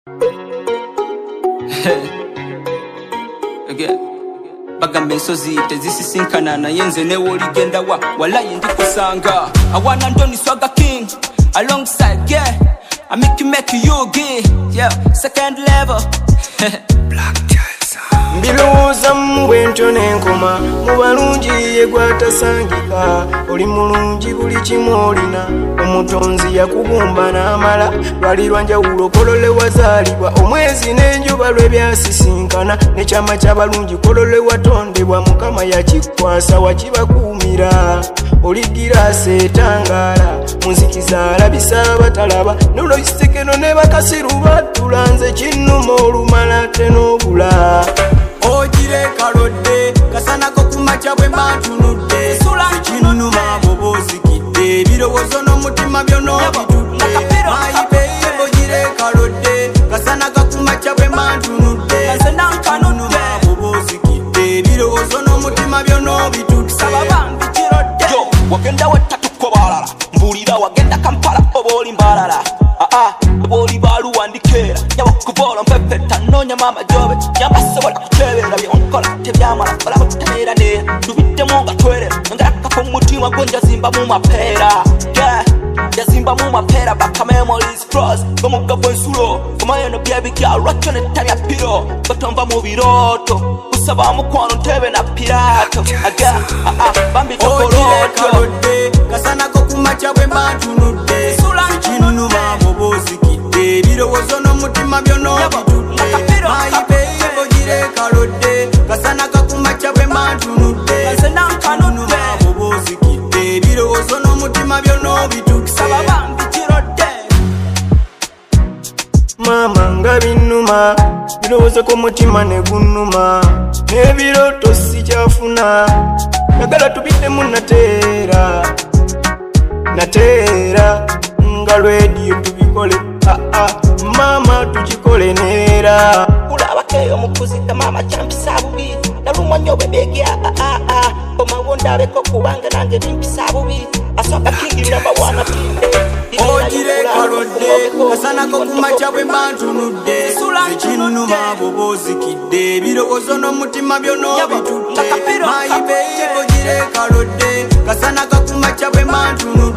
Again. Bagambe ensozi tezisisinkana naye nze ne woligenda wa walayi ndikusanga awana ndoni swaga king alongside yeah I make you gay yeah second level Black Mbilowooza mbwentyo n'enkoma mu balungi ye gwatasangika oli mulungi buli kimu olina omutonzi yakubumba n'amala lwali lwa njawulo kolole wazaalibwa omwezi n'enjuba lw'ebyasisinkana n'ekyama ky'abalungi kolole watondebwa mukama yakikwasa wakibakuumira oli giraasi etangaala munzikiza alabisa abatalaba n'olwoisekeno ne bakasiru battula nze kinnuma olumala ate n'obula Ojire kalode kasana ko kumacha bwe mbantunudde kinnuma bobozikidde birowoozo n'omutima byono bitudde mayibeye ojire kalode kasana ko kumacha bwe mbantunudde kinnuma bobozikidde birowoozo n'omutima byono bitudde yo wagenda watatukobalala mbulira wagenda Kampala oboli mbalala oboli baluwandikeera nyabo kubola mpepeta nonya mama jobe nyabasobola kukyebera byonkola tebyamala kola kuteera ne tubiddemu nga twerera ngakafo mutima gonja zimba mu mapeera yazimba mu mapeera baka memories cross gomuga bwensulo kumayeno byabikya lwakyo netanya piro batomba mu biroto usaba mukwano ntebe na pirato bambi tokoroto kasana ko kumacha bwe mbantunudde kinnuma bobozikidde birowoozo n'omutima byono bitudde mayibeye ojire kalodde kasana ko kumacha bwe mbantunudde kinnuma bobozikidde birowoozo n'omutima byono bitudde mama nga binnuma birowoozo k'omutima ne gunnuma n'ebiroto sikyafuna nagala tubiddemu nateera nga lwediyo tubikole mama tukikole neera ulabakeyo mukuzika mama kyampisa bubiri nalumwa nnyo bwebegya omawondabeko kubanga nange bimpisa bubiri aswaka kingi number 1 ojire kalodde kasana ko kumacha bwe mbantunudde kinnuma bobozikidde birowoozo n'omutima byono bitudde mayibeye ojire kalodde kasana ko kumacha bwe mbantunudde